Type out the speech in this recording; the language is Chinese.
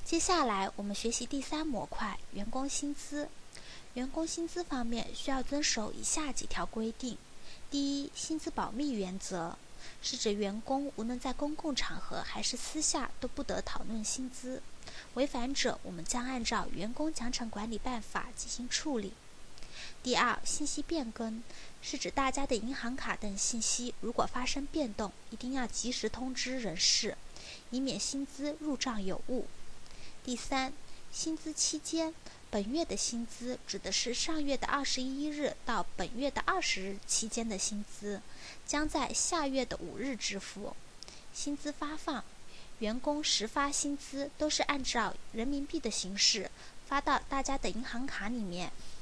接下来我们学习第3模块员工薪资。员工薪资方面需要遵守以下几条规定。第一，薪资保密原则，是指员工无论在公共场合还是私下都不得讨论薪资，违反者我们将按照员工奖惩管理办法进行处理。第二，信息变更，是指大家的银行卡等信息如果发生变动，一定要及时通知人事，以免薪资入账有误。第三，薪资期间，本月的薪资指的是上月的21日到本月的20日期间的薪资，将在下月的5日支付。薪资发放，员工实发薪资都是按照人民币的形式发到大家的银行卡里面，